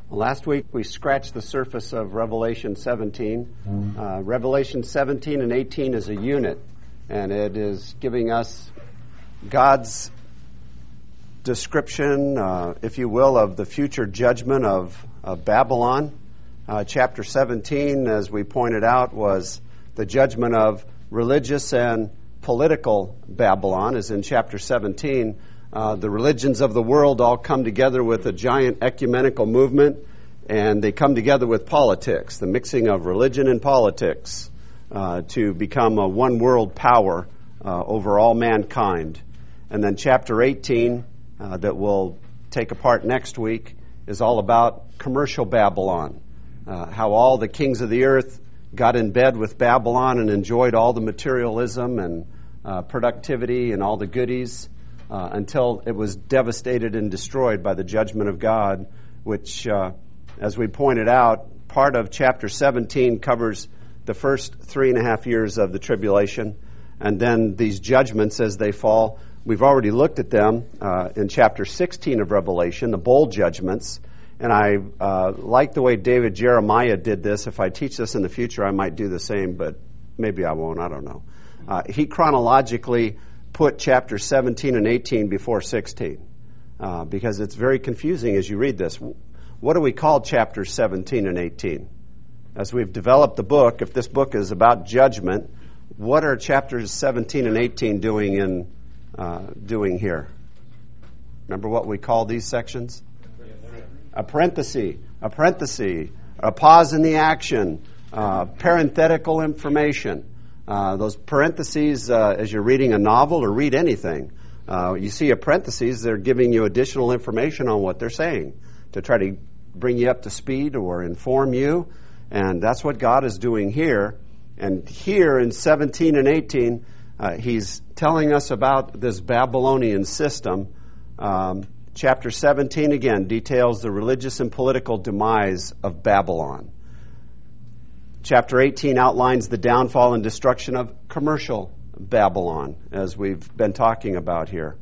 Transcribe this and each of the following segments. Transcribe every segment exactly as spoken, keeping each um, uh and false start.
Well, last week we scratched the surface of Revelation seventeen. Uh, Revelation seventeen and eighteen is a unit, and it is giving us God's description, uh, if you will, of the future judgment of, of Babylon. Uh, chapter seventeen, as we pointed out, was the judgment of religious and political Babylon, as in chapter seventeen. Uh, the religions of the world all come together with a giant ecumenical movement, and they come together with politics, the mixing of religion and politics, uh, to become a one world power uh, over all mankind. And then chapter eighteen, uh, that we'll take apart next week, is all about commercial Babylon, uh, how all the kings of the earth got in bed with Babylon and enjoyed all the materialism and uh, productivity and all the goodies, Uh, until it was devastated and destroyed by the judgment of God, which, uh, as we pointed out, part of chapter seventeen covers the first three and a half years of the tribulation, and then these judgments as they fall. We've already looked at them uh, in chapter sixteen of Revelation, the bowl judgments, and I uh, like the way David Jeremiah did this. If I teach this in the future, I might do the same, but maybe I won't, I don't know. Uh, he chronologically put chapter seventeen and eighteen before sixteen, uh, because it's very confusing as you read this. What do we call chapters seventeen and eighteen? As we've developed the book, if this book is about judgment, what are chapters seventeen and eighteen doing in uh, doing here? Remember what we call these sections? A parenthesis, a parenthesis, a pause in the action, uh, parenthetical information. Uh, those parentheses, uh, as you're reading a novel or read anything, uh, you see a parentheses, they're giving you additional information on what they're saying to try to bring you up to speed or inform you. And that's what God is doing here. And here in seventeen and eighteen, uh, he's telling us about this Babylonian system. Um, chapter seventeen, again, details the religious and political demise of Babylon. Chapter eighteen outlines the downfall and destruction of commercial Babylon, as we've been talking about here.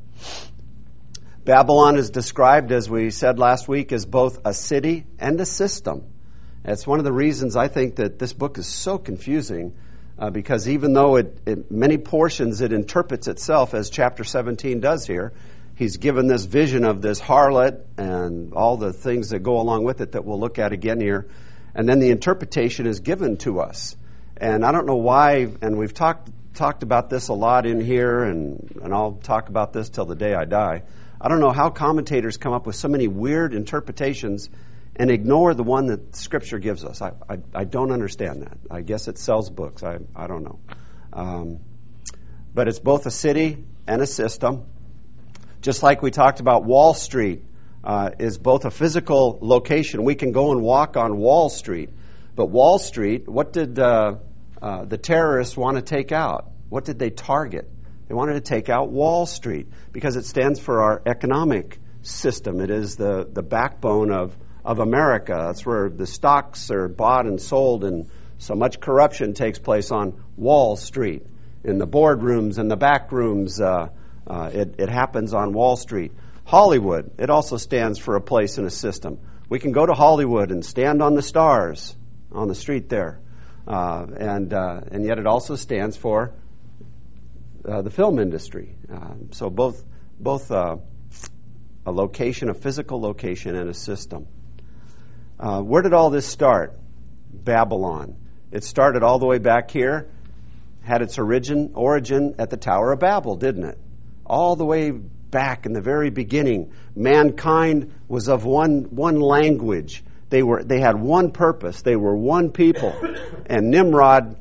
Babylon is described, as we said last week, as both a city and a system. It's one of the reasons I think that this book is so confusing, uh, because even though it, it many portions it interprets itself, as chapter seventeen does here, he's given this vision of this harlot and all the things that go along with it that we'll look at again here. And then the interpretation is given to us. And I don't know why, and we've talked talked about this a lot in here, and, and I'll talk about this till the day I die. I don't know how commentators come up with so many weird interpretations and ignore the one that Scripture gives us. I, I, I don't understand that. I guess it sells books. I, I don't know. Um, but it's both a city and a system. Just like we talked about Wall Street. Uh, is both a physical location. We can go and walk on Wall Street. But Wall Street, what did uh, uh, the terrorists want to take out? What did they target? They wanted to take out Wall Street because it stands for our economic system. It is the, the backbone of, of America. That's where the stocks are bought and sold, and so much corruption takes place on Wall Street. In the boardrooms and the back rooms, uh, uh, it, it happens on Wall Street. Hollywood, it also stands for a place in a system. We can go to Hollywood and stand on the stars on the street there. Uh, and uh, and yet it also stands for uh, the film industry. Uh, so both both uh, a location, a physical location, and a system. Uh, where did all this start? Babylon. It started all the way back here, had its origin origin at the Tower of Babel, didn't it? All the way back in the very beginning, mankind was of one one language. They were they had one purpose. They were one people. And Nimrod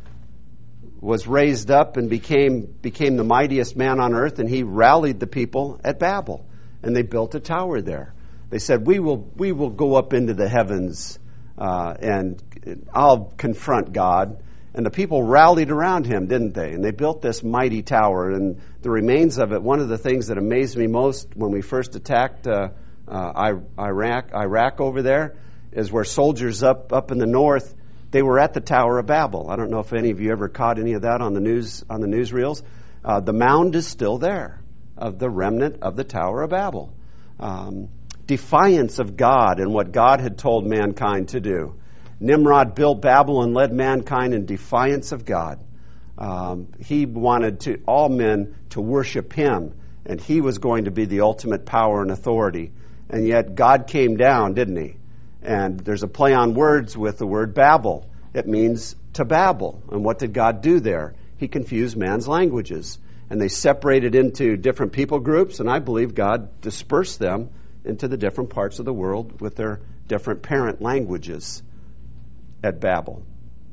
was raised up and became became the mightiest man on earth, and he rallied the people at Babel, and they built a tower there. They said, "We will we will go up into the heavens, uh, and I'll confront God." And the people rallied around him, didn't they? And they built this mighty tower. And the remains of it, one of the things that amazed me most when we first attacked uh, uh, Iraq, Iraq over there, is where soldiers up, up in the north, they were at the Tower of Babel. I don't know if any of you ever caught any of that on the news on the newsreels. Uh, the mound is still there of the remnant of the Tower of Babel. Um, defiance of God and what God had told mankind to do. Nimrod built Babel and led mankind in defiance of God. Um, he wanted to all men to worship him, and he was going to be the ultimate power and authority. And yet God came down, didn't he? And there's a play on words with the word Babel. It means to babble. And what did God do there? He confused man's languages. And they separated into different people groups, and I believe God dispersed them into the different parts of the world with their different parent languages at Babel.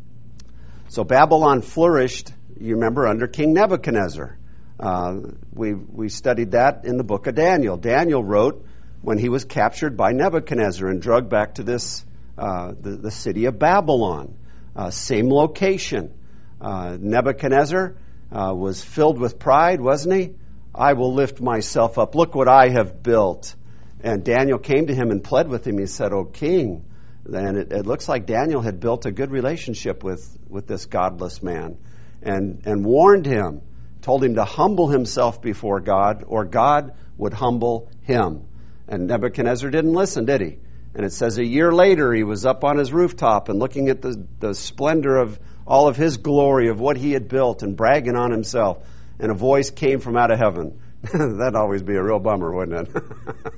So Babylon flourished, you remember, under King Nebuchadnezzar. Uh, we we studied that in the book of Daniel. Daniel wrote when he was captured by Nebuchadnezzar and dragged back to this uh, the, the city of Babylon. Uh, same location. Uh, Nebuchadnezzar uh, was filled with pride, wasn't he? I will lift myself up. Look what I have built. And Daniel came to him and pled with him. He said, "O king." And it, it looks like Daniel had built a good relationship with, with this godless man and, and warned him, told him to humble himself before God or God would humble him. And Nebuchadnezzar didn't listen, did he? And it says a year later he was up on his rooftop and looking at the, the splendor of all of his glory of what he had built and bragging on himself. And a voice came from out of heaven. That'd always be a real bummer, wouldn't it?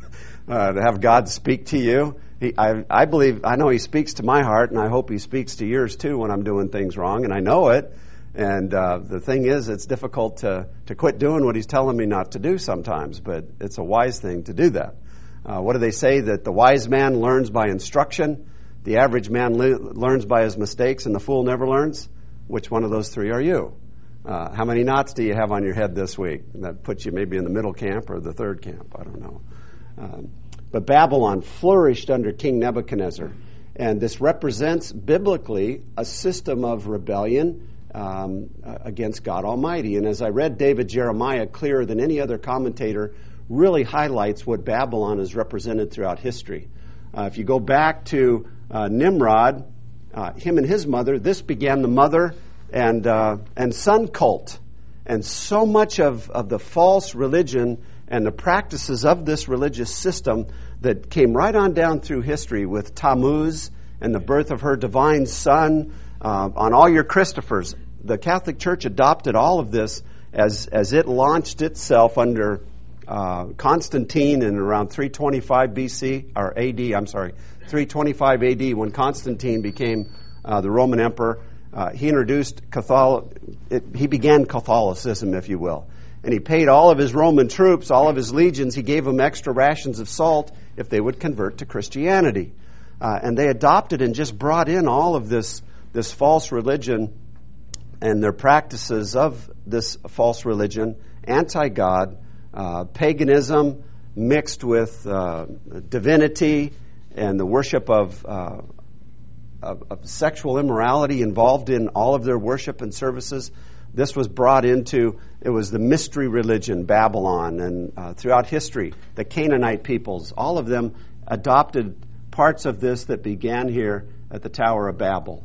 uh, to have God speak to you. He, I, I believe, I know he speaks to my heart, and I hope he speaks to yours too when I'm doing things wrong, and I know it. And uh, the thing is, it's difficult to, to quit doing what he's telling me not to do sometimes, but it's a wise thing to do that. Uh, what do they say? That the wise man learns by instruction, the average man le- learns by his mistakes, and the fool never learns? Which one of those three are you? Uh, how many knots do you have on your head this week? That puts you maybe in the middle camp or the third camp. I don't know. Um, but Babylon flourished under King Nebuchadnezzar. And this represents biblically a system of rebellion um, against God Almighty. And as I read David Jeremiah clearer than any other commentator, really highlights what Babylon has represented throughout history. Uh, if you go back to uh, Nimrod, uh, him and his mother, this began the mother and uh, and son cult. And so much of, of the false religion and the practices of this religious system that came right on down through history with Tammuz and the birth of her divine son, uh, on all your Christophers. The Catholic Church adopted all of this as, as it launched itself under uh, Constantine in around three twenty-five B C, or A D, I'm sorry, three twenty-five A D, when Constantine became uh, the Roman emperor. Uh, he introduced Catholic, it, he began Catholicism, if you will. And he paid all of his Roman troops, all of his legions, he gave them extra rations of salt if they would convert to Christianity. Uh, and they adopted and just brought in all of this, this false religion and their practices of this false religion, anti-God, uh, paganism mixed with uh, divinity and the worship of, uh, of, of sexual immorality involved in all of their worship and services. This was brought into, it was the mystery religion, Babylon, and uh, throughout history, the Canaanite peoples, all of them adopted parts of this that began here at the Tower of Babel.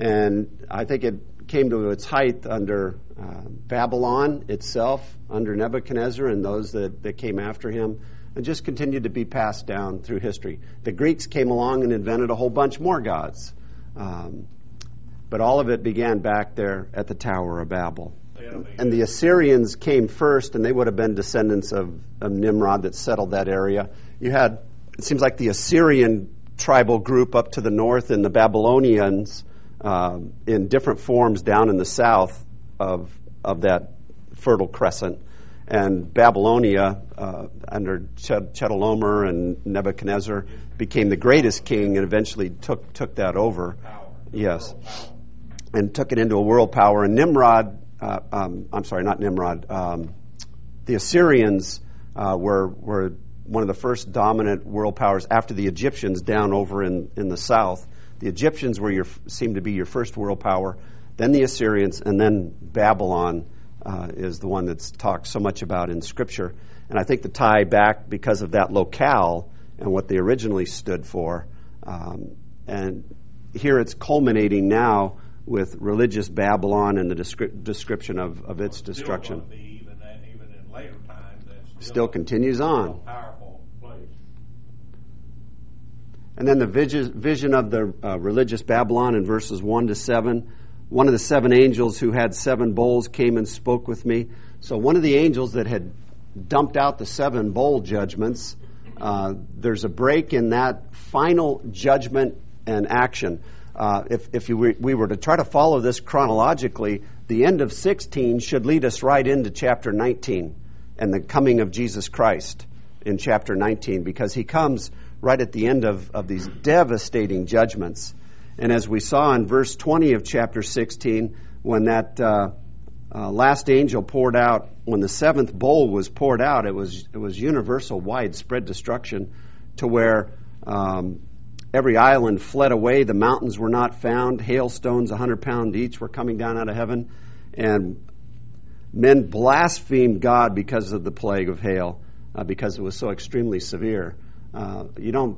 And I think it came to its height under uh, Babylon itself, under Nebuchadnezzar and those that, that came after him, and just continued to be passed down through history. The Greeks came along and invented a whole bunch more gods. Um, But all of it began back there at the Tower of Babel. And the Assyrians came first, and they would have been descendants of, of Nimrod that settled that area. You had, it seems like the Assyrian tribal group up to the north and the Babylonians uh, in different forms down in the south of, of that Fertile Crescent. And Babylonia, uh, under Ched- Chedorlaomer and Nebuchadnezzar, became the greatest king and eventually took, took that over. Yes. And took it into a world power. And Nimrod, uh, um, I'm sorry, not Nimrod, um, the Assyrians uh, were were one of the first dominant world powers after the Egyptians down over in, in the south. The Egyptians were your seemed to be your first world power, then the Assyrians, and then Babylon uh, is the one that's talked so much about in Scripture. And I think the tie back because of that locale and what they originally stood for. Um, and here it's culminating now with religious Babylon and the descri- description of, of its well, destruction. Still, be even, that, even in later times, that's still, still continues on. A powerful place. And then the vision of the uh, religious Babylon in verses one to seven. One of the seven angels who had seven bowls came and spoke with me. So one of the angels that had dumped out the seven bowl judgments, uh, there's a break in that final judgment and action. Uh, if if you were, we were to try to follow this chronologically, the end of sixteen should lead us right into chapter nineteen and the coming of Jesus Christ in chapter nineteen, because he comes right at the end of, of these devastating judgments. And as we saw in verse twenty of chapter sixteen, when that uh, uh, last angel poured out, when the seventh bowl was poured out, it was it was universal, widespread destruction, to where um, every island fled away. The mountains were not found. Hailstones, a hundred pound each, were coming down out of heaven, and men blasphemed God because of the plague of hail, uh, because it was so extremely severe. Uh, you don't,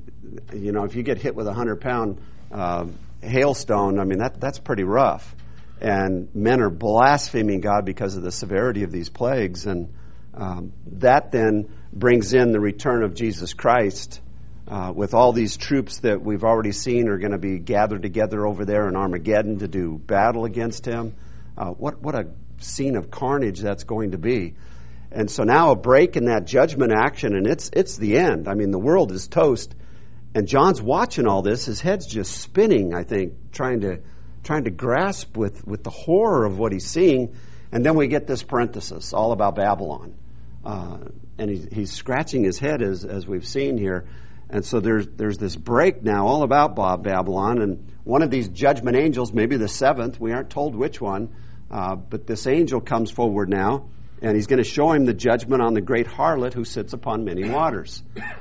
you know, if you get hit with a hundred pound uh, hailstone, I mean, that that's pretty rough. And men are blaspheming God because of the severity of these plagues. And um, that then brings in the return of Jesus Christ uh, with all these troops that we've already seen are going to be gathered together over there in Armageddon to do battle against him. Uh, what, what a scene of carnage that's going to be. And so now a break in that judgment action, and it's it's the end. I mean, the world is toast. And John's watching all this. His head's just spinning, I think, trying to trying to grasp with, with the horror of what he's seeing. And then we get this parenthesis, all about Babylon. Uh, and he's, he's scratching his head, as as we've seen here. And so there's there's this break now, all about Bob Babylon. And one of these judgment angels, maybe the seventh, we aren't told which one, uh, but this angel comes forward now. And he's going to show him the judgment on the great harlot who sits upon many waters.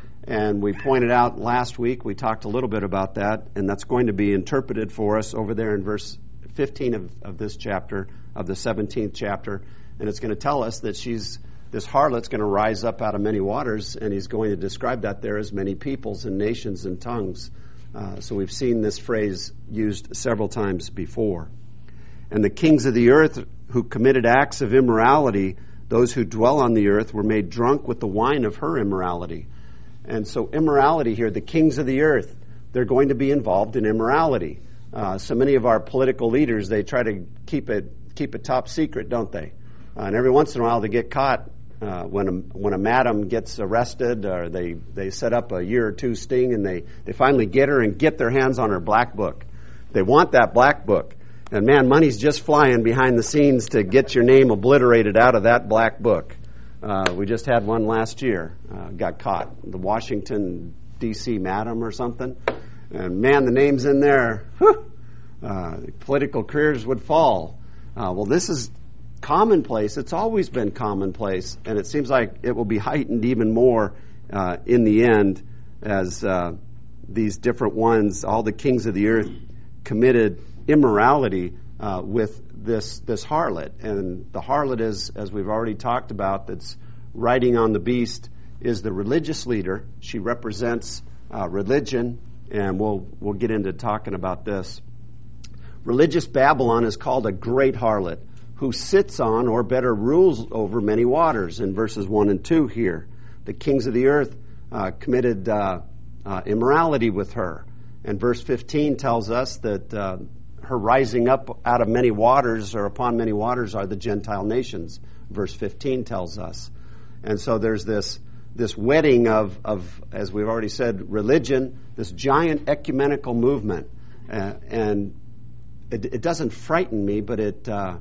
And we pointed out last week, we talked a little bit about that, and that's going to be interpreted for us over there in verse fifteen of, of this chapter, of the seventeenth chapter. And it's going to tell us that she's, this harlot's going to rise up out of many waters, and he's going to describe that there as many peoples and nations and tongues. Uh, so we've seen this phrase used several times before. And the kings of the earth who committed acts of immorality, those who dwell on the earth, were made drunk with the wine of her immorality. And so immorality here, the kings of the earth, they're going to be involved in immorality. Uh, so many of our political leaders, they try to keep it keep it top secret, don't they? Uh, and every once in a while they get caught uh, when a, when a madam gets arrested, or they, they set up a year or two sting, and they, they finally get her and get their hands on her black book. They want that black book. And man, money's just flying behind the scenes to get your name obliterated out of that black book. Uh, we just had one last year, uh, got caught. The Washington, D C madam or something. And man, the name's in there. Whew, uh, political careers would fall. Uh, well, this is commonplace. It's always been commonplace. And it seems like it will be heightened even more uh, in the end as uh, these different ones, all the kings of the earth, committed immorality uh, with this this harlot. And the harlot is, as we've already talked about, that's riding on the beast, is the religious leader. She represents uh, religion, and we'll we'll get into talking about this. Religious Babylon is called a great harlot, who sits on, or better rules over, many waters, in verses one and two here. The kings of the earth uh, committed uh, uh, immorality with her. And verse fifteen tells us that uh, her rising up out of many waters, or upon many waters, are the Gentile nations. Verse fifteen tells us. And so there's this this wedding of, of, as we've already said, religion, this giant ecumenical movement. Uh, and it, it doesn't frighten me, but it, uh,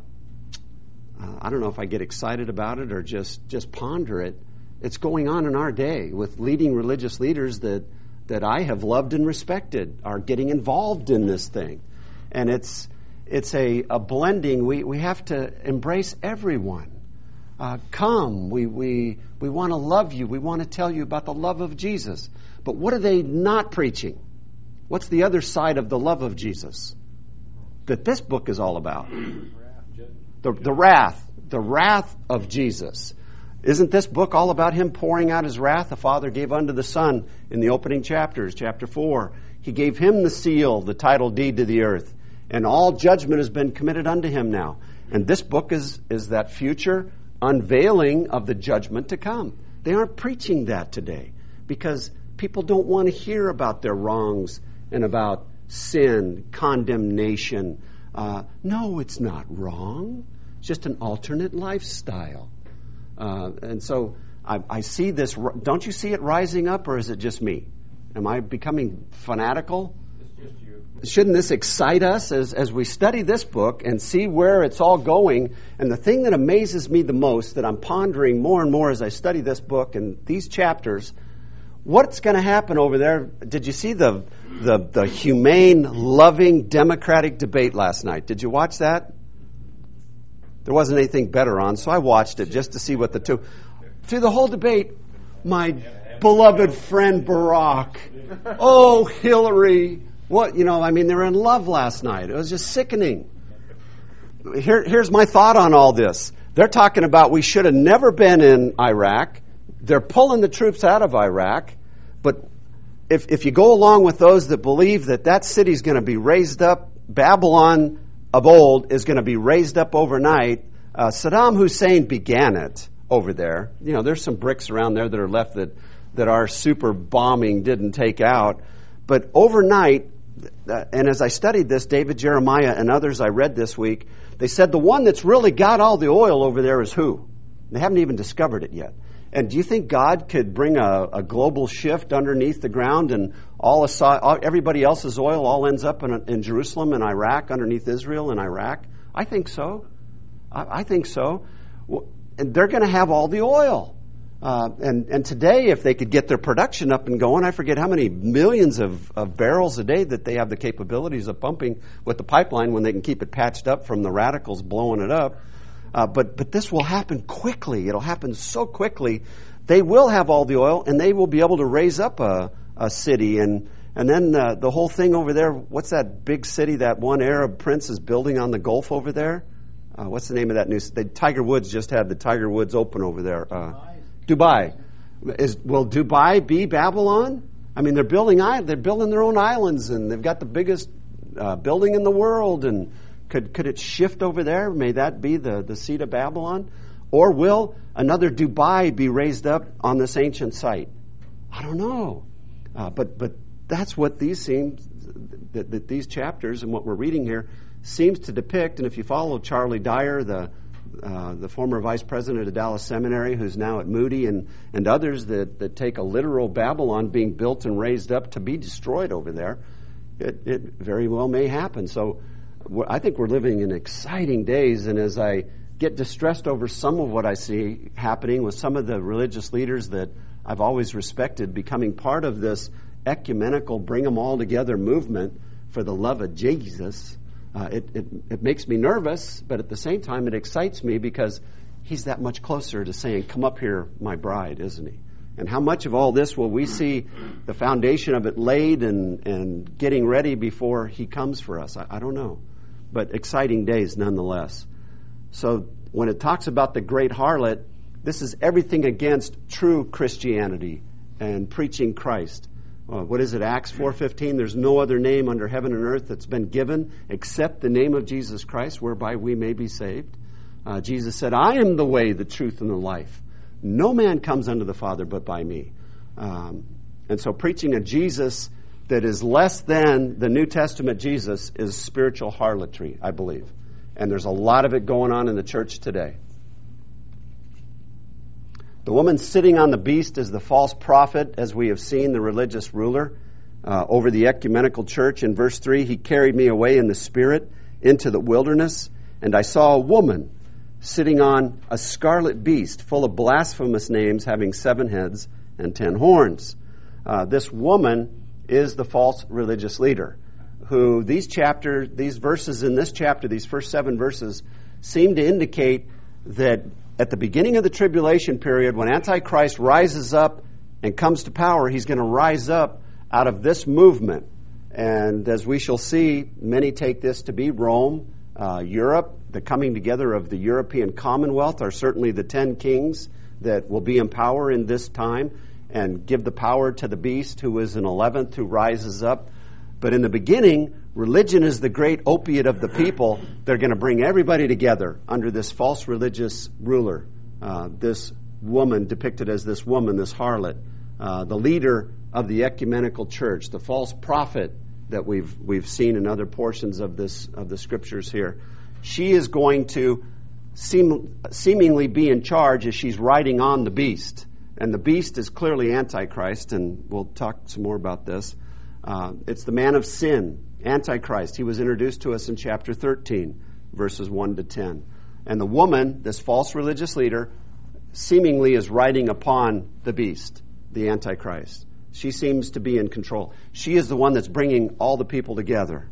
uh, I don't know if I get excited about it or just, just ponder it. It's going on in our day with leading religious leaders that that I have loved and respected are getting involved in this thing. And it's it's a, a blending. We we have to embrace everyone. Uh, come, we we we want to love you. We want to tell you about the love of Jesus. But what are they not preaching? What's the other side of the love of Jesus that this book is all about? The, the wrath, the wrath of Jesus. Isn't this book all about him pouring out his wrath? The Father gave unto the Son in the opening chapters, chapter four. He gave him the seal, the title deed to the earth. And all judgment has been committed unto him now. And this book is, is that future unveiling of the judgment to come. They aren't preaching that today because People don't want to hear about their wrongs and about sin, condemnation. Uh, no, it's not wrong. It's just an alternate lifestyle. Uh, and so I, I see this. Don't you see it rising up, or is it just me? Am I becoming fanatical? It's just you. Shouldn't this excite us as, as we study this book and see where it's all going? And the thing that amazes me the most, that I'm pondering more and more as I study this book and these chapters, what's going to happen over there? Did you see the, the the humane, loving, democratic debate last night? Did you watch that? There wasn't anything better on, so I watched it just to see what the two... Through the whole debate, my beloved friend Barack, oh, Hillary, what, you know, I mean, they were in love last night. It was just sickening. Here, here's my thought on all this. They're talking about we should have never been in Iraq. They're pulling the troops out of Iraq, but if if you go along with those that believe that that city's going to be raised up, Babylon of old is going to be raised up overnight, uh, Saddam Hussein began it over there. You know, there's some bricks around there that are left that, that our super bombing didn't take out, but overnight, uh, and as I studied this, David Jeremiah and others I read this week, they said the one that's really got all the oil over there is who? They haven't even discovered it yet. And do you think God could bring a, a global shift underneath the ground and all, Assad, all everybody else's oil all ends up in, in Jerusalem and Iraq, underneath Israel and Iraq? I think so. I, I think so. Well, and they're going to have all the oil. Uh, and, and today, if they could get their production up and going, I forget how many millions of, of barrels a day that they have the capabilities of pumping with the pipeline when they can keep it patched up from the radicals blowing it up. Uh, but but this will happen quickly. It'll happen so quickly. They will have all the oil, and they will be able to raise up a, a city. And and then uh, the whole thing over there, what's that big city that one Arab prince is building on the Gulf over there? Uh, what's the name of that new city? Tiger Woods just had the Tiger Woods Open over there. Uh, Dubai. Is, will Dubai be Babylon? I mean, they're building they're building their own islands, and they've got the biggest uh, building in the world, and Could could it shift over there? May that be the, the seat of Babylon? Or will another Dubai be raised up on this ancient site? I don't know. Uh, but but that's what these seems that, that these chapters and what we're reading here seems to depict. And if you follow Charlie Dyer, the uh, the former vice president of Dallas Seminary, who's now at Moody, and, and others that, that take a literal Babylon being built and raised up to be destroyed over there, it, it very well may happen. So I think we're living in exciting days, and as I get distressed over some of what I see happening with some of the religious leaders that I've always respected becoming part of this ecumenical, bring them all together movement for the love of Jesus, uh, it, it, it makes me nervous, but at the same time it excites me because he's that much closer to saying, come up here, my bride, isn't he? And how much of all this will we see the foundation of it laid and, and getting ready before he comes for us? I, I don't know. But exciting days nonetheless. So when it talks about the great harlot, this is everything against true Christianity and preaching Christ. Uh, what is it, Acts four fifteen? There's no other name under heaven and earth that's been given except the name of Jesus Christ, whereby we may be saved. Uh, Jesus said, I am the way, the truth, and the life. No man comes unto the Father but by me. Um, and so preaching a Jesus that is less than the New Testament Jesus is spiritual harlotry, I believe. And there's a lot of it going on in the church today. The woman sitting on the beast is the false prophet, as we have seen, the religious ruler uh, over the ecumenical church. In verse three, he carried me away in the spirit into the wilderness, and I saw a woman sitting on a scarlet beast full of blasphemous names, having seven heads and ten horns. Uh, this woman is the false religious leader, who these chapters, these verses in this chapter, these first seven verses, seem to indicate that at the beginning of the tribulation period, when Antichrist rises up and comes to power, he's going to rise up out of this movement. And as we shall see, many take this to be Rome, uh, Europe. The coming together of the European Commonwealth are certainly the ten kings that will be in power in this time and give the power to the beast, who is an eleventh, who rises up. But in the beginning, religion is the great opiate of the people. They're going to bring everybody together under this false religious ruler, uh, this woman depicted as this woman, this harlot. Uh, the leader of the ecumenical church, the false prophet that we've we've seen in other portions of this of the scriptures here. She is going to seem, seemingly be in charge as she's riding on the beast. And the beast is clearly Antichrist, and we'll talk some more about this. Uh, it's the man of sin, Antichrist. He was introduced to us in chapter thirteen, verses one to ten. And the woman, this false religious leader, seemingly is riding upon the beast, the Antichrist. She seems to be in control. She is the one that's bringing all the people together.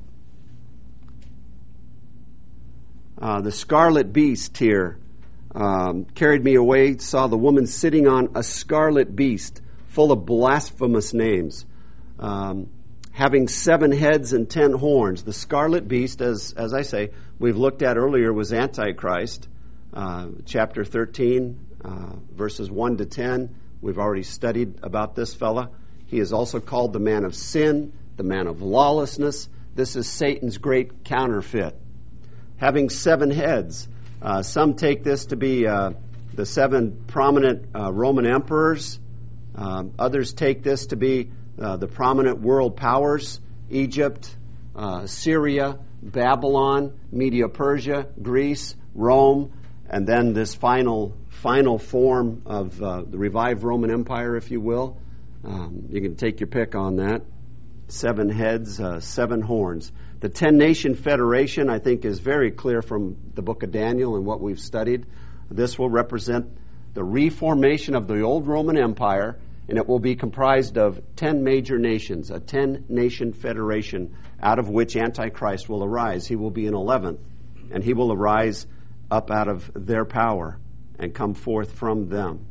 Uh, the scarlet beast here um, carried me away, saw the woman sitting on a scarlet beast full of blasphemous names, um, having seven heads and ten horns. The scarlet beast, as as I say, we've looked at earlier, was Antichrist. Uh, chapter thirteen, uh, verses one to ten. We've already studied about this fella. He is also called the man of sin, the man of lawlessness. This is Satan's great counterfeit. Having seven heads. Uh, some take this to be uh, the seven prominent uh, Roman emperors. Um, others take this to be uh, the prominent world powers, Egypt, uh, Syria, Babylon, Media-Persia, Greece, Rome, and then this final final form of uh, the revived Roman Empire, if you will. Um, you can take your pick on that. Seven heads, uh, seven horns. The ten-nation federation, I think, is very clear from the book of Daniel and what we've studied. This will represent the reformation of the old Roman Empire, and it will be comprised of ten major nations, a ten-nation federation out of which Antichrist will arise. He will be an eleventh, and he will arise up out of their power and come forth from them.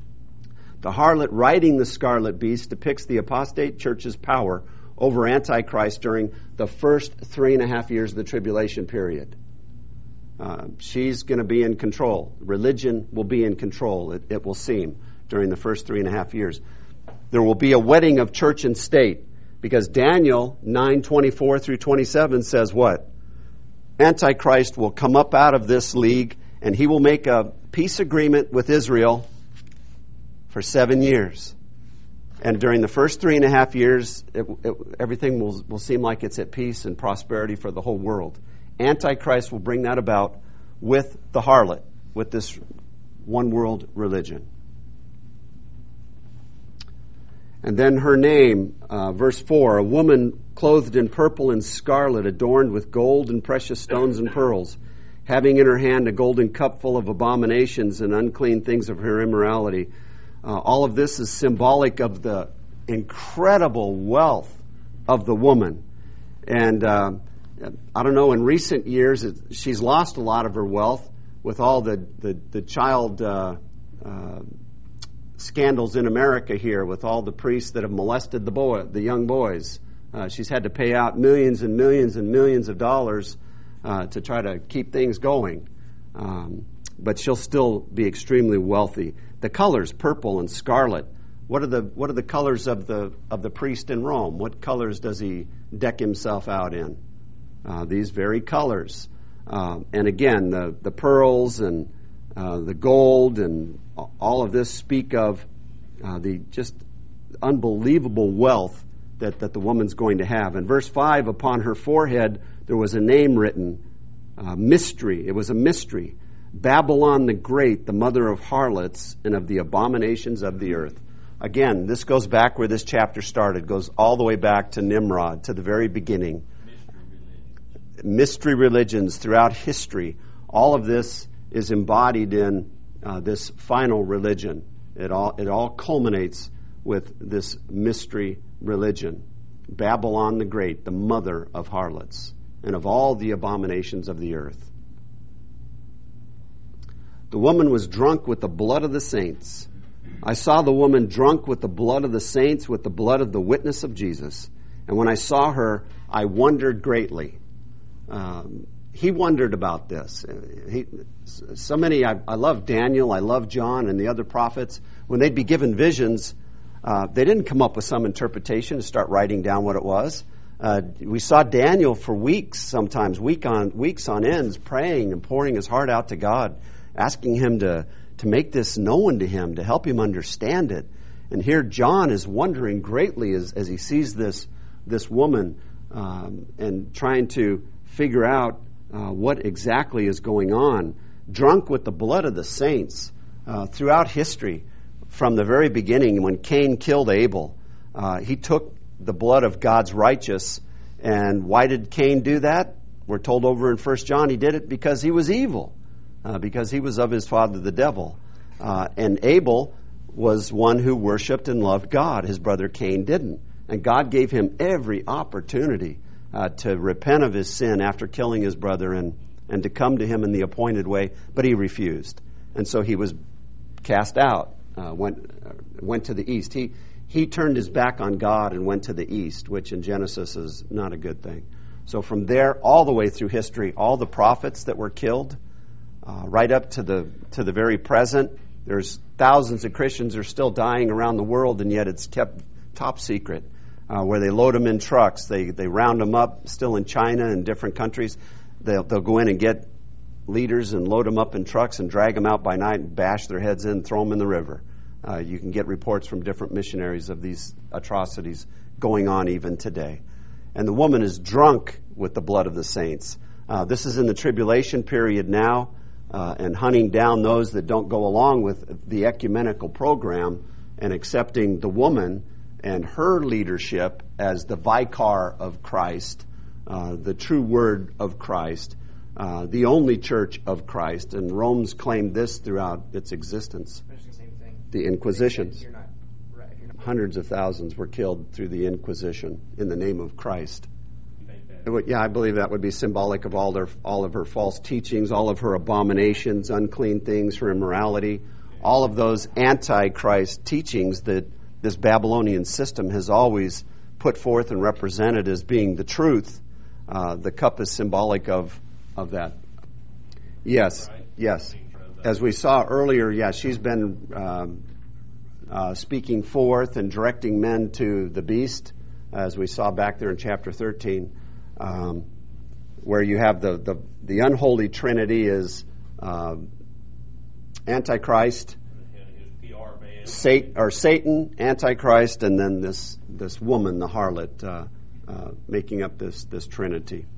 The harlot riding the scarlet beast depicts the apostate church's power over Antichrist during the first three and a half years of the tribulation period. Uh, she's going to be in control. Religion will be in control, it, it will seem, during the first three and a half years. There will be a wedding of church and state, because Daniel nine twenty-four through twenty-seven says what? Antichrist will come up out of this league, and he will make a peace agreement with Israel for seven years. And during the first three and a half years, it, it, everything will, will seem like it's at peace and prosperity for the whole world. Antichrist will bring that about with the harlot, with this one world religion. And then her name, uh, verse four, a woman clothed in purple and scarlet, adorned with gold and precious stones and pearls, having in her hand a golden cup full of abominations and unclean things of her immorality. Uh, all of this is symbolic of the incredible wealth of the woman. And uh, I don't know, in recent years, it, she's lost a lot of her wealth with all the, the, the child uh, uh, scandals in America here, with all the priests that have molested the boy, the young boys. Uh, she's had to pay out millions and millions and millions of dollars uh, to try to keep things going. Um, but she'll still be extremely wealthy. The colors, purple and scarlet. What are the what are the colors of the of the priest in Rome? What colors does he deck himself out in? Uh, these very colors. Uh, and again, the, the pearls and uh, the gold and all of this speak of uh, the just unbelievable wealth that, that the woman's going to have. In verse five, upon her forehead there was a name written, uh, mystery. It was a mystery. Babylon the Great, the mother of harlots and of the abominations of the earth. Again, this goes back where this chapter started, goes all the way back to Nimrod, to the very beginning. Mystery religions, Mystery religions throughout history. All of this is embodied in uh, this final religion. It all, it all culminates with this mystery religion. Babylon the Great, the mother of harlots and of all the abominations of the earth. The woman was drunk with the blood of the saints. I saw the woman drunk with the blood of the saints, with the blood of the witness of Jesus. And when I saw her, I wondered greatly. Um, he wondered about this. He, so many, I, I love Daniel, I love John and the other prophets. When they'd be given visions, uh, they didn't come up with some interpretation and start writing down what it was. Uh, we saw Daniel for weeks, sometimes week on weeks on ends, praying and pouring his heart out to God, asking him to, to make this known to him, to help him understand it. And here John is wondering greatly as, as he sees this, this woman um, and trying to figure out uh, what exactly is going on. Drunk with the blood of the saints uh, throughout history, from the very beginning when Cain killed Abel, uh, he took the blood of God's righteous. And why did Cain do that? We're told over in First John he did it because he was evil, uh, because he was of his father the devil. Uh, and Abel was one who worshiped and loved God. His brother Cain didn't. And God gave him every opportunity uh, to repent of his sin after killing his brother and, and to come to him in the appointed way, but he refused. And so he was cast out, uh, went uh, went to the east. He he turned his back on God and went to the east, which in Genesis is not a good thing. So from there, all the way through history, all the prophets that were killed, uh, right up to the to the very present, there's thousands of Christians are still dying around the world, and yet it's kept top secret, uh, where they load them in trucks. They they round them up, still in China and different countries. They'll, they'll go in and get leaders and load them up in trucks and drag them out by night and bash their heads in, throw them in the river. Uh, you can get reports from different missionaries of these atrocities going on even today. And the woman is drunk with the blood of the saints. Uh, this is in the tribulation period now, uh, and hunting down those that don't go along with the ecumenical program and accepting the woman and her leadership as the vicar of Christ, uh, the true word of Christ, uh, the only church of Christ. And Rome's claimed this throughout its existence. The Inquisitions. You're not, right, you're not. Hundreds of thousands were killed through the Inquisition in the name of Christ. Would, yeah, I believe that would be symbolic of all their, all of her false teachings, all of her abominations, unclean things, her immorality, all of those anti-Christ teachings that this Babylonian system has always put forth and represented as being the truth. Uh, the cup is symbolic of, of that. Yes, yes. As we saw earlier, yeah, she's been um, uh, speaking forth and directing men to the beast, as we saw back there in chapter thirteen, um, where you have the, the, the unholy trinity is uh, Antichrist, Satan, or Satan, Antichrist, and then this this woman, the harlot, uh, uh, making up this this trinity.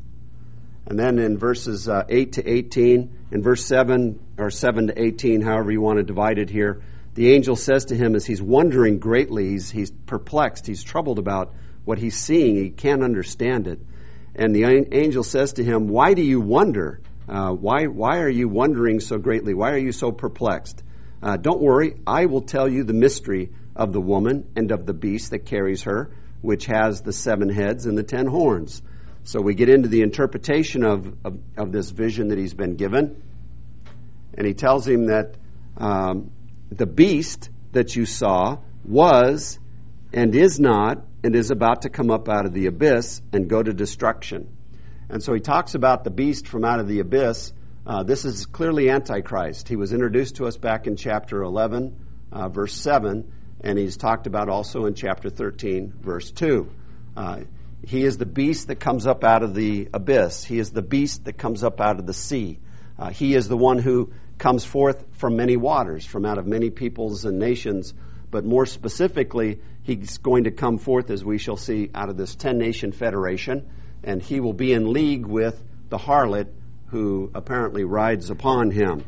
And then in verses uh, eight to eighteen, in verse seven, or seven to eighteen, however you want to divide it here, the angel says to him as he's wondering greatly, he's, he's perplexed, he's troubled about what he's seeing, he can't understand it. And the angel says to him, why do you wonder? Uh, why, why are you wondering so greatly? Why are you so perplexed? Uh, don't worry, I will tell you the mystery of the woman and of the beast that carries her, which has the seven heads and the ten horns. So we get into the interpretation of, of, of this vision that he's been given. And he tells him that um, the beast that you saw was and is not and is about to come up out of the abyss and go to destruction. And so he talks about the beast from out of the abyss. Uh, this is clearly Antichrist. He was introduced to us back in chapter eleven, uh, verse seven, and he's talked about also in chapter thirteen, verse two. Uh, He is the beast that comes up out of the abyss. He is the beast that comes up out of the sea. Uh, he is the one who comes forth from many waters, from out of many peoples and nations. But more specifically, he's going to come forth, as we shall see, out of this ten-nation federation. And he will be in league with the harlot who apparently rides upon him.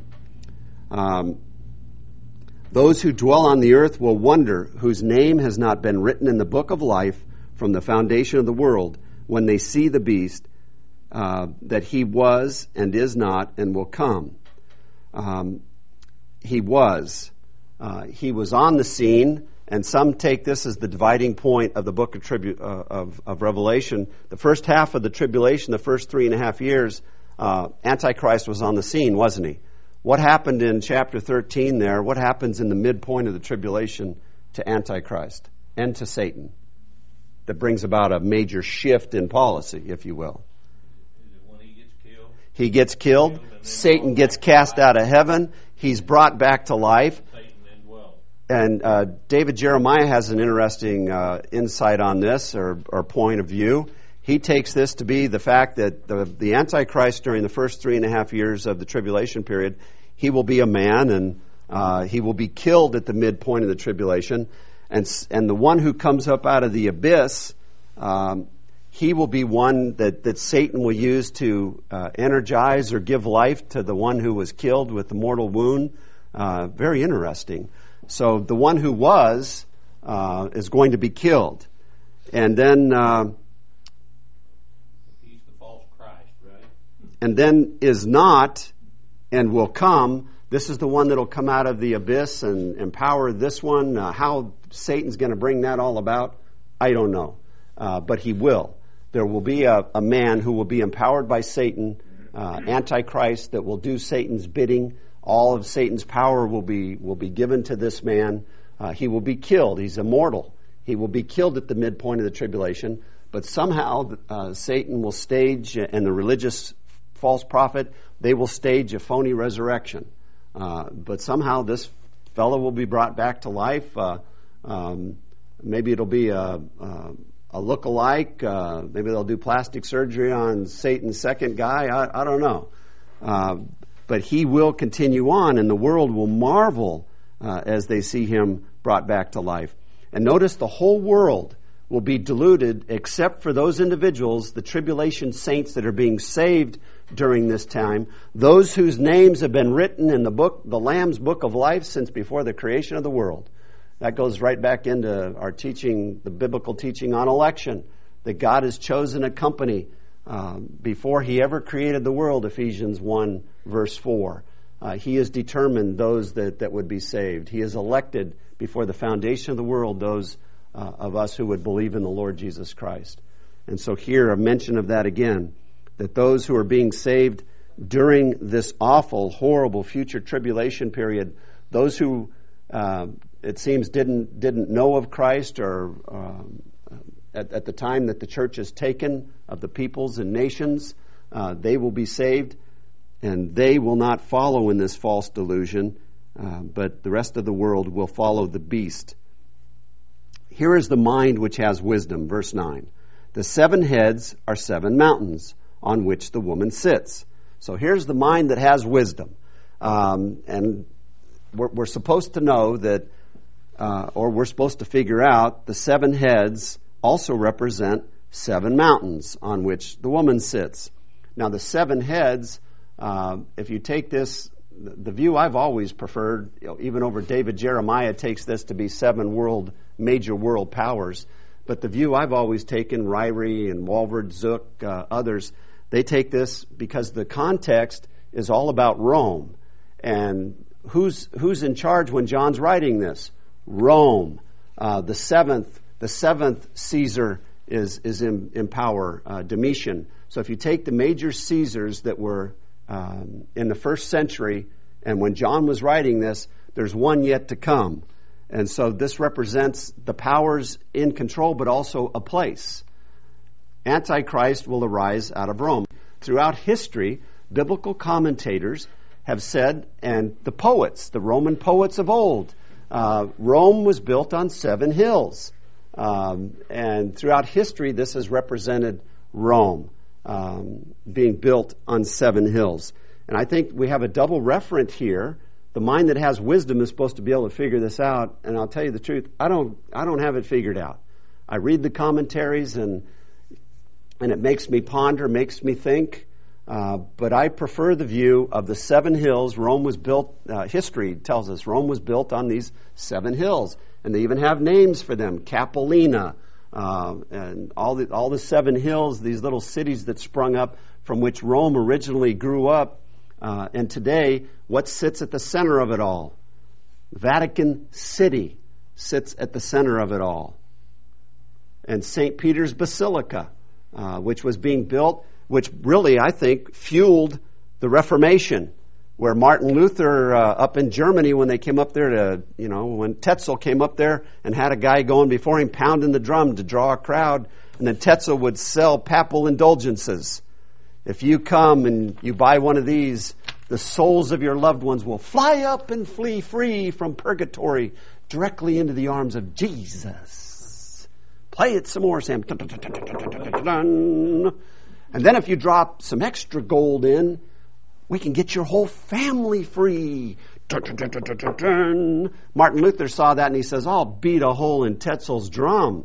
Um, Those who dwell on the earth will wonder, whose name has not been written in the book of life from the foundation of the world, when they see the beast, uh, that he was and is not and will come. Um, he was. Uh, he was on the scene, and some take this as the dividing point of the book of, tribu- uh, of, of Revelation. The first half of the tribulation, the first three and a half years, uh, Antichrist was on the scene, wasn't he? What happened in chapter thirteen there? What happens in the midpoint of the tribulation to Antichrist and to Satan that brings about a major shift in policy, if you will? Is it when he gets killed? He gets killed. Satan gets cast out of heaven. He's brought back to life. Satan then dwells. And uh, David Jeremiah has an interesting uh, insight on this, or, or point of view. He takes this to be the fact that the, the Antichrist during the first three and a half years of the tribulation period, he will be a man, and Uh, he will be killed at the midpoint of the tribulation. And, and the one who comes up out of the abyss, um, he will be one that, that Satan will use to uh, energize or give life to the one who was killed with the mortal wound. Uh, very interesting. So the one who was uh, is going to be killed. And then... Uh, He's the false Christ, right? and then is not and will come. This is the one that will come out of the abyss and empower this one. Uh, how Satan's going to bring that all about, I don't know. Uh, but he will. There will be a, a man who will be empowered by Satan, uh, Antichrist, that will do Satan's bidding. All of Satan's power will be will be given to this man. Uh, he will be killed. He's immortal. He will be killed at the midpoint of the tribulation. But somehow uh, Satan will stage, and the religious false prophet, they will stage a phony resurrection. Uh, but somehow this fellow will be brought back to life. Uh, um, maybe it'll be a, a, a look-alike. Uh, maybe they'll do plastic surgery on Satan's second guy. I, I don't know. Uh, but he will continue on, and the world will marvel uh, as they see him brought back to life. And notice the whole world will be deluded except for those individuals, the tribulation saints that are being saved during this time, those whose names have been written in the book, the Lamb's Book of Life, since before the creation of the world. That goes right back into our teaching, the biblical teaching on election, that God has chosen a company uh, before he ever created the world, Ephesians one, verse four. Uh, he has determined those that, that would be saved. He has elected before the foundation of the world those uh, of us who would believe in the Lord Jesus Christ. And so here a mention of that again, that those who are being saved during this awful, horrible future tribulation period, those who uh, it seems didn't didn't know of Christ or um, at, at the time that the church is taken of the peoples and nations, uh, they will be saved, and they will not follow in this false delusion, uh, but the rest of the world will follow the beast. Here is the mind which has wisdom, verse nine. The seven heads are seven mountains on which the woman sits. So here's the mind that has wisdom. Um, and we're, we're supposed to know that, uh, or we're supposed to figure out, the seven heads also represent seven mountains on which the woman sits. Now the seven heads, uh, if you take this, the view I've always preferred, you know, even over David Jeremiah takes this to be seven world, major world powers. But the view I've always taken, Ryrie and Walvoord Zuck, uh, others, they take this because the context is all about Rome. And who's who's in charge when John's writing this? Rome. Uh, the seventh the seventh Caesar is is in, in power, uh, Domitian. So if you take the major Caesars that were um, in the first century, and when John was writing this, there's one yet to come. And so this represents the powers in control, but also a place. Antichrist will arise out of Rome. Throughout history, biblical commentators have said, and the poets, the Roman poets of old, uh, Rome was built on seven hills. Um, and throughout history, this has represented Rome um, being built on seven hills. And I think we have a double referent here. The mind that has wisdom is supposed to be able to figure this out. And I'll tell you the truth, I don't I don't have it figured out. I read the commentaries and and it makes me ponder, makes me think. Uh, but I prefer the view of the seven hills. Rome was built, uh, history tells us Rome was built on these seven hills. And they even have names for them, Capitolina, uh, and all the, all the seven hills, these little cities that sprung up from which Rome originally grew up. Uh, and today, what sits at the center of it all? Vatican City sits at the center of it all. And Saint Peter's Basilica, uh, which was being built, which really, I think, fueled the Reformation, where Martin Luther, uh, up in Germany, when they came up there to, you know, when Tetzel came up there and had a guy going before him pounding the drum to draw a crowd, and then Tetzel would sell papal indulgences. If you come and you buy one of these, the souls of your loved ones will fly up and flee free from purgatory directly into the arms of Jesus. Play it some more, Sam. And then if you drop some extra gold in, we can get your whole family free. Martin Luther saw that and he says, I'll beat a hole in Tetzel's drum.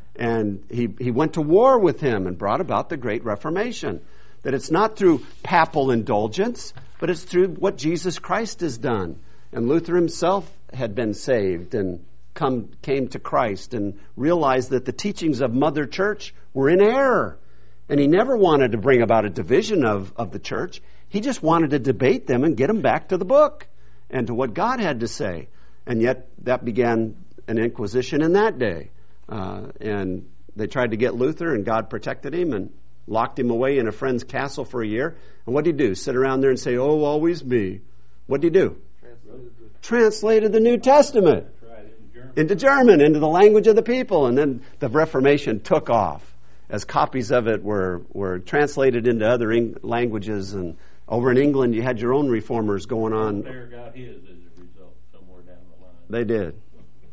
And he, he went to war with him and brought about the Great Reformation. That it's not through papal indulgence, but it's through what Jesus Christ has done. And Luther himself had been saved and come came to Christ and realized that the teachings of Mother Church were in error. And he never wanted to bring about a division of, of the church. He just wanted to debate them and get them back to the book and to what God had to say. And yet that began an inquisition in that day. Uh, and they tried to get Luther, and God protected him and locked him away in a friend's castle for a year. And what did he do? Sit around there and say, oh, always me. What did he do? Translated the, Translated the New Testament right, in German. into German, into the language of the people. And then the Reformation took off as copies of it were, were translated into other Eng- languages. And over in England, you had your own reformers going on. There got his as a result somewhere down the line. They did.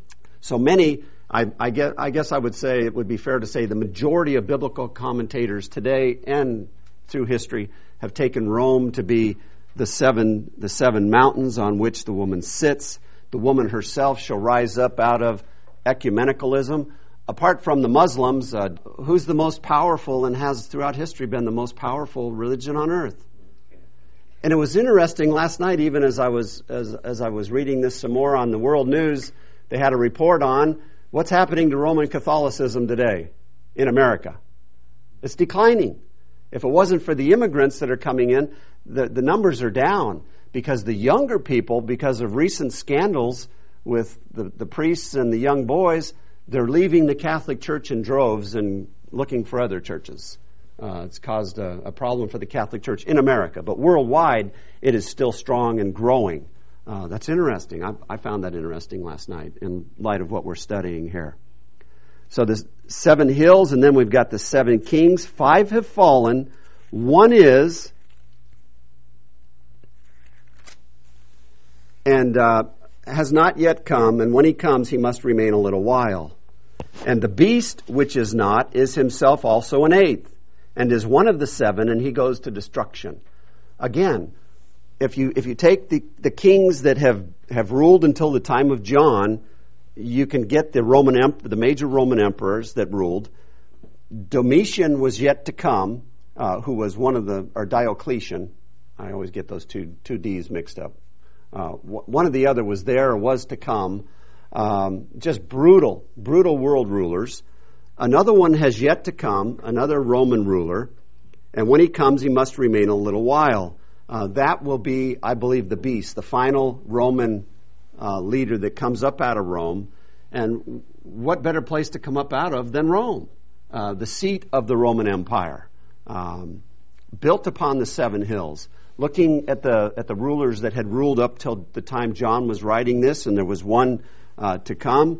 So many... I, I, guess, I guess I would say it would be fair to say the majority of biblical commentators today and through history have taken Rome to be the seven the seven mountains on which the woman sits. The woman herself shall rise up out of ecumenicalism. Apart from the Muslims, uh, who's the most powerful and has throughout history been the most powerful religion on earth? And it was interesting last night, even as I was as, as I was reading this some more on the World News, they had a report on what's happening to Roman Catholicism today in America. It's declining. If it wasn't for the immigrants that are coming in, the, the numbers are down because the younger people, because of recent scandals with the, the priests and the young boys, they're leaving the Catholic Church in droves and looking for other churches. Uh, it's caused a, a problem for the Catholic Church in America, but worldwide it is still strong and growing. Uh, that's interesting. I, I found that interesting last night in light of what we're studying here. So there's seven hills, and then we've got the seven kings. Five have fallen. One is, and uh, has not yet come, and when he comes, he must remain a little while. And the beast, which is not, is himself also an eighth, and is one of the seven, and he goes to destruction. Again, If you if you take the, the kings that have, have ruled until the time of John, you can get the Roman em- the major Roman emperors that ruled. Domitian was yet to come, uh, who was one of the, or Diocletian. I always get those two two D's mixed up. Uh, w- one of the other was there or was to come. Um, just brutal, brutal world rulers. Another one has yet to come, another Roman ruler, and when he comes, he must remain a little while. Uh, that will be, I believe, the beast, the final Roman uh, leader that comes up out of Rome. And what better place to come up out of than Rome, uh, the seat of the Roman Empire, um, built upon the seven hills. Looking at the at the rulers that had ruled up till the time John was writing this, and there was one uh, to come,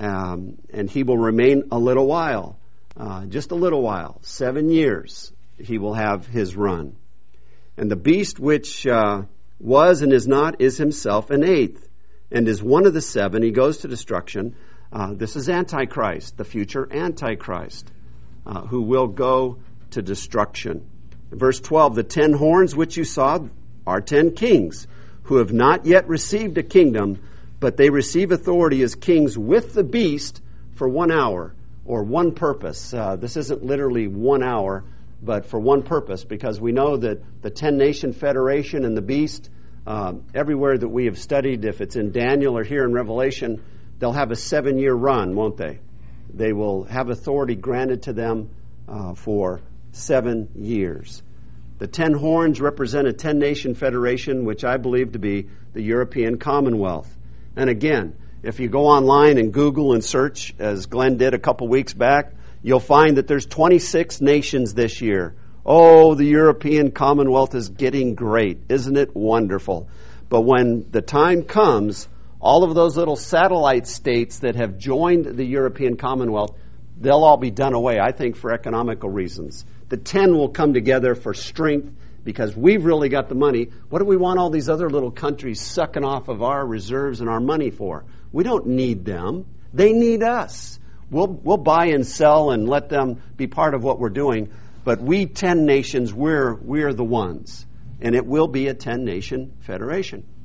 um, and he will remain a little while, uh, just a little while, seven years. He will have his run. And the beast which uh, was and is not is himself an eighth, and is one of the seven. He goes to destruction. Uh, this is Antichrist, the future Antichrist, uh, who will go to destruction. Verse twelve, the ten horns which you saw are ten kings, who have not yet received a kingdom, but they receive authority as kings with the beast for one hour, or one purpose. Uh, this isn't literally one hour, but for one purpose, because we know that the ten-nation federation and the beast, um, everywhere that we have studied, if it's in Daniel or here in Revelation, they'll have a seven-year run, won't they? They will have authority granted to them uh, for seven years. The ten horns represent a ten-nation federation, which I believe to be the European Commonwealth. And again, if you go online and Google and search, as Glenn did a couple weeks back, you'll find that there's twenty-six nations this year. Oh, the European Commonwealth is getting great. Isn't it wonderful? But when the time comes, all of those little satellite states that have joined the European Commonwealth, they'll all be done away, I think, for economical reasons. The ten will come together for strength because we've really got the money. What do we want all these other little countries sucking off of our reserves and our money for? We don't need them. They need us. We'll we'll buy and sell and let them be part of what we're doing. But we ten nations, we're we're the ones. And it will be a ten-nation federation.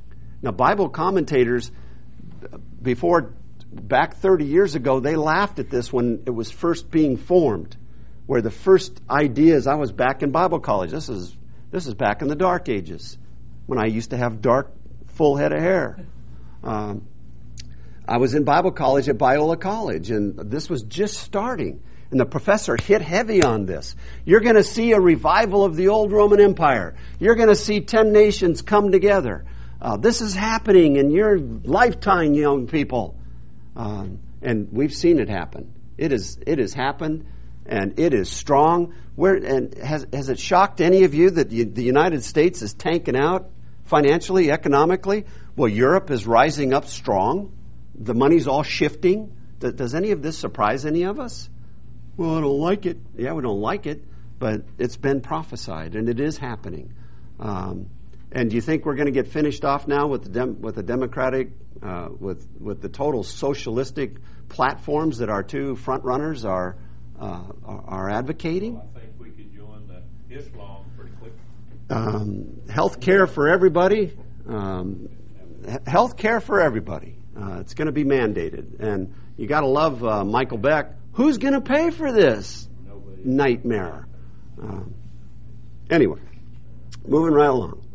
Now, Bible commentators, before, back thirty years ago, they laughed at this when it was first being formed, where the first ideas, I was back in Bible college. This is, this is back in the dark ages, when I used to have dark, full head of hair. Um, I was in Bible college at Biola College, and this was just starting. And the professor hit heavy on this. You're going to see a revival of the old Roman Empire. You're going to see ten nations come together. Uh, this is happening in your lifetime, young people. Um, and we've seen it happen. It is. It has happened, and it is strong. Where and has has it shocked any of you that the, the United States is tanking out financially, economically? Well, Europe is rising up strong. The money's all shifting. Does, does any of this surprise any of us? Well, I don't like it. Yeah, we don't like it, but it's been prophesied, and it is happening. Um, and do you think we're going to get finished off now with the dem- with the democratic, uh, with with the total socialistic platforms that our two front runners are uh, are, are advocating? Well, I think we could join the Islam pretty quick. Um, health care for everybody. Um, health care for everybody. Uh, it's going to be mandated, and you got to love uh, Michael Beck. Who's going to pay for this Nobody. nightmare? Um, anyway, moving right along.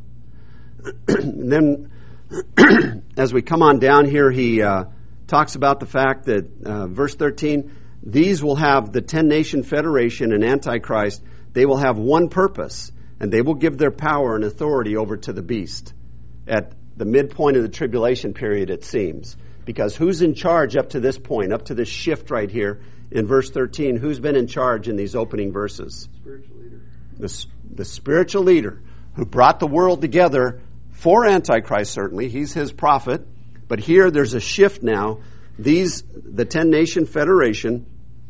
And then, as we come on down here, he uh, talks about the fact that, uh, verse thirteen, these will have the ten-nation federation and Antichrist. They will have one purpose, and they will give their power and authority over to the beast at the midpoint of the tribulation period, it seems. Because who's in charge up to this point, up to this shift right here in verse thirteen? Who's been in charge in these opening verses? Spiritual leader. The, the spiritual leader who brought the world together for Antichrist, certainly. He's his prophet. But here there's a shift now. These, the ten-nation federation,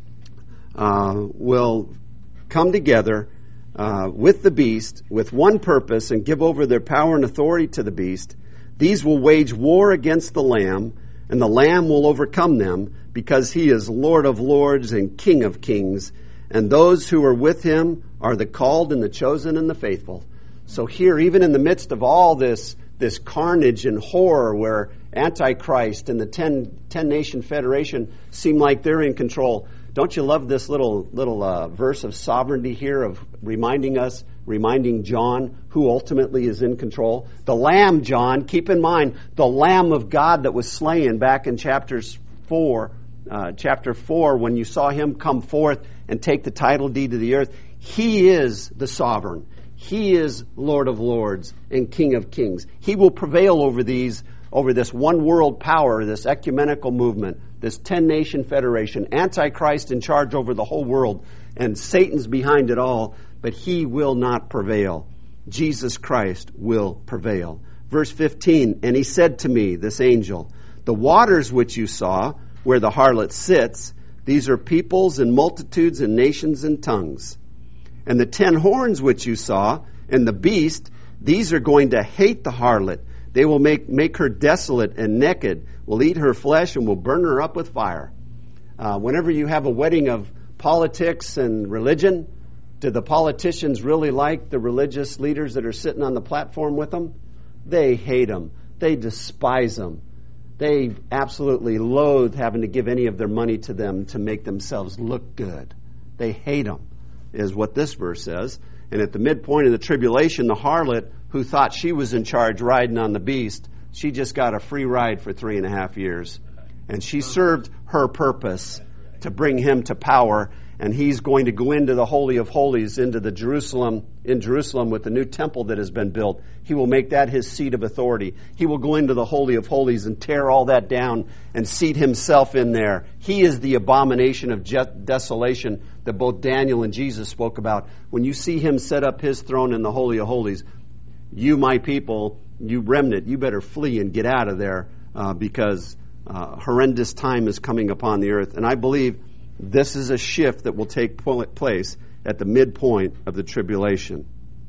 uh, will come together uh, with the beast with one purpose and give over their power and authority to the beast. These will wage war against the Lamb, and the Lamb will overcome them, because he is Lord of lords and King of kings. And those who are with him are the called and the chosen and the faithful. So here, even in the midst of all this, this carnage and horror where Antichrist and the ten, ten-nation federation seem like they're in control, don't you love this little, little uh, verse of sovereignty here, of reminding us, reminding John who ultimately is in control? The Lamb, John, keep in mind, the Lamb of God that was slain back in chapters four, uh, chapter four, when you saw him come forth and take the title deed to the earth. He is the sovereign. He is Lord of lords and King of kings. He will prevail over these, over this one world power, this ecumenical movement, this ten-nation federation, Antichrist in charge over the whole world, and Satan's behind it all, but he will not prevail. Jesus Christ will prevail. Verse fifteen, and he said to me, this angel, the waters which you saw, where the harlot sits, these are peoples and multitudes and nations and tongues. And the ten horns which you saw, and the beast, these are going to hate the harlot. They will make, make her desolate and naked, will eat her flesh, and will burn her up with fire. Uh, whenever you have a wedding of politics and religion, do the politicians really like the religious leaders that are sitting on the platform with them? They hate them. They despise them. They absolutely loathe having to give any of their money to them to make themselves look good. They hate them, is what this verse says. And at the midpoint of the tribulation, the harlot, who thought she was in charge riding on the beast, she just got a free ride for three and a half years. And she served her purpose to bring him to power. And he's going to go into the Holy of Holies, into the Jerusalem, in Jerusalem with the new temple that has been built. He will make that his seat of authority. He will go into the Holy of Holies and tear all that down and seat himself in there. He is the abomination of desolation that both Daniel and Jesus spoke about. When you see him set up his throne in the Holy of Holies, you, my people, you remnant, you better flee and get out of there uh, because uh, horrendous time is coming upon the earth. And I believe this is a shift that will take place at the midpoint of the tribulation.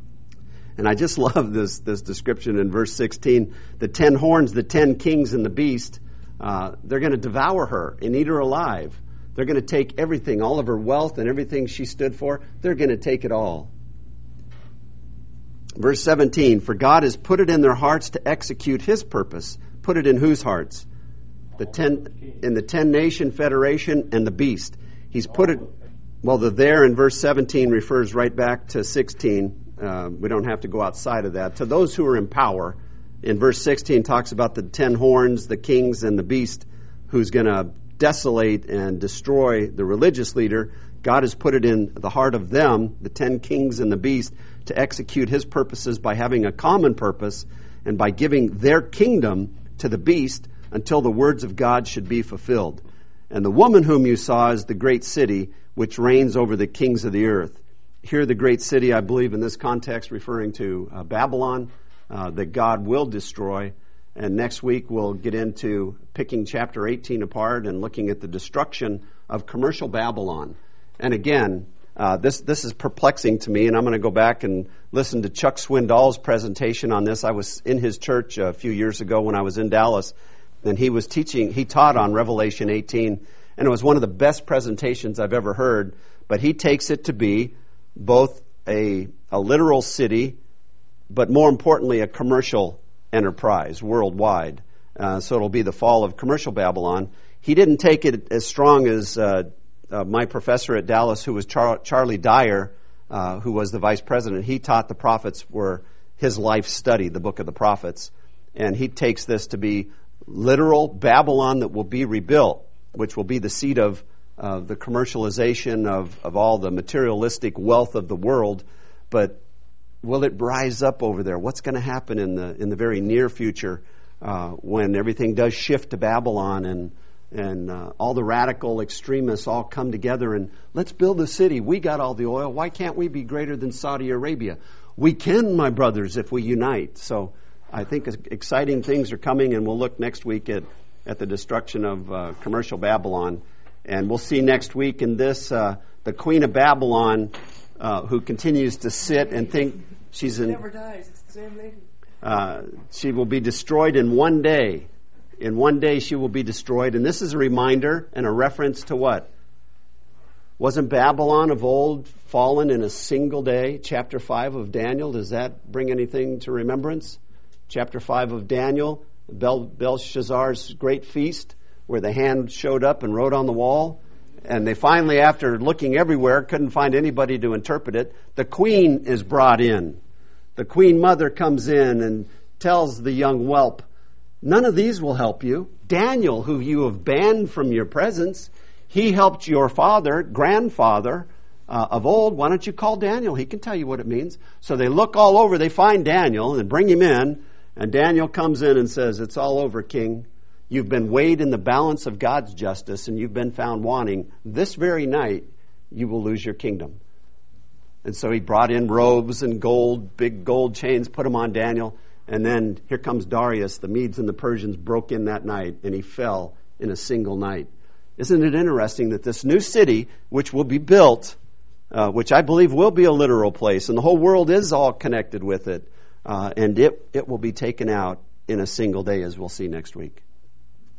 And I just love this, this description in verse sixteen. The ten horns, the ten kings, and the beast, uh, they're going to devour her and eat her alive. They're going to take everything, all of her wealth and everything she stood for. They're going to take it all. Verse seventeen, for God has put it in their hearts to execute his purpose. Put it in whose hearts? The ten, in the ten nation federation and the beast. He's put it, well, the there in verse seventeen refers right back to sixteen. Uh, we don't have to go outside of that. To those who are in power, in verse sixteen talks about the ten horns, the kings, and the beast who's going to desolate and destroy the religious leader. God has put it in the heart of them, the ten kings and the beast, to execute his purposes by having a common purpose and by giving their kingdom to the beast until the words of God should be fulfilled. And the woman whom you saw is the great city which reigns over the kings of the earth. Here the great city, I believe in this context, referring to uh, Babylon, uh, that God will destroy. And next week we'll get into picking chapter eighteen apart and looking at the destruction of commercial Babylon. And again, uh, this this is perplexing to me, and I'm going to go back and listen to Chuck Swindoll's presentation on this. I was in his church a few years ago when I was in Dallas, and he was teaching, he taught on Revelation eighteen, and it was one of the best presentations I've ever heard. But he takes it to be both a, a literal city, but more importantly, a commercial enterprise worldwide. Uh, so it'll be the fall of commercial Babylon. He didn't take it as strong as uh, uh, my professor at Dallas, who was Char- Charlie Dyer, uh, who was the vice president. He taught the prophets were his life study, the book of the prophets. And he takes this to be literal Babylon that will be rebuilt, which will be the seat of Uh, the commercialization of, of all the materialistic wealth of the world. But will it rise up over there? What's going to happen in the in the very near future uh, when everything does shift to Babylon and and uh, all the radical extremists all come together and let's build a city. We got all the oil. Why can't we be greater than Saudi Arabia? We can, my brothers, if we unite. So I think exciting things are coming, and we'll look next week at, at the destruction of uh, commercial Babylon. And we'll see next week in this, uh, the Queen of Babylon, uh, who continues to sit and think she's in... She never dies. It's the same lady. Uh, she will be destroyed in one day. In one day she will be destroyed. And this is a reminder and a reference to what? Wasn't Babylon of old fallen in a single day? Chapter five of Daniel, does that bring anything to remembrance? Chapter five of Daniel, Bel- Belshazzar's great feast, where the hand showed up and wrote on the wall. And they finally, after looking everywhere, couldn't find anybody to interpret it. The queen is brought in. The queen mother comes in and tells the young whelp, none of these will help you. Daniel, who you have banned from your presence, he helped your father, grandfather uh, of old. Why don't you call Daniel? He can tell you what it means. So they look all over. They find Daniel and bring him in. And Daniel comes in and says, it's all over, king. You've been weighed in the balance of God's justice, and you've been found wanting. This very night, you will lose your kingdom. And so he brought in robes and gold, big gold chains, put them on Daniel. And then here comes Darius. The Medes and the Persians broke in that night, and he fell in a single night. Isn't it interesting that this new city, which will be built, uh, which I believe will be a literal place, and the whole world is all connected with it, uh, and it, it will be taken out in a single day, as we'll see next week.